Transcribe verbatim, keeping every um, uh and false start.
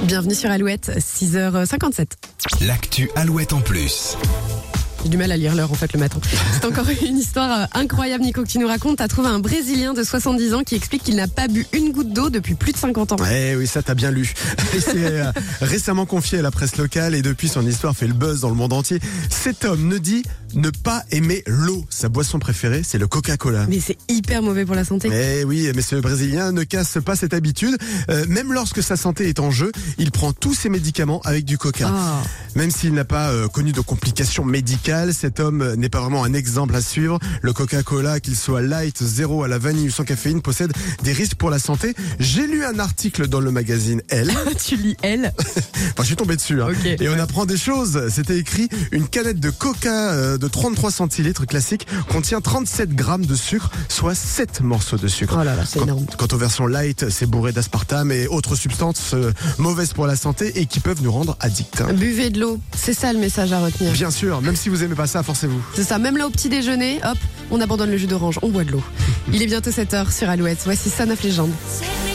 Bienvenue sur Alouette, six heures cinquante-sept. L'actu Alouette en plus. J'ai du mal à lire l'heure en fait le matin. C'est encore une histoire incroyable, Nico, que tu nous racontes. T'as trouvé un Brésilien de soixante-dix ans qui explique qu'il n'a pas bu une goutte d'eau depuis plus de cinquante ans. Eh oui, ça t'as bien lu. Il s'est euh, récemment confié à la presse locale et depuis son histoire fait le buzz dans le monde entier. Cet homme ne dit ne pas aimer l'eau. Sa boisson préférée, c'est le Coca-Cola. Mais c'est hyper mauvais pour la santé. Eh oui, mais ce Brésilien ne casse pas cette habitude. Euh, même lorsque sa santé est en jeu, il prend tous ses médicaments avec du Coca. Oh. Même s'il n'a pas euh, connu de complications médicales, cet homme n'est pas vraiment un exemple à suivre. Le Coca-Cola, qu'il soit light, zéro à la vanille ou sans caféine, possède des risques pour la santé. J'ai lu un article dans le magazine Elle. Tu lis Elle Enfin, je suis tombé dessus. Hein. Okay. Et on apprend des choses. C'était écrit, une canette de Coca euh, de trente-trois centilitres classique contient trente-sept grammes de sucre, soit sept morceaux de sucre. Oh là là, c'est Quant, énorme. quant aux versions light, c'est bourré d'aspartame et autres substances euh, mauvaises pour la santé et qui peuvent nous rendre addicts. Hein. Buvez de l'eau, c'est ça le message à retenir. Bien sûr, même si vous aimez pas ça, forcez-vous. C'est ça, même là au petit déjeuner, hop, on abandonne le jus d'orange, on boit de l'eau. Il est bientôt sept heures sur Alouette, voici Son of Legend.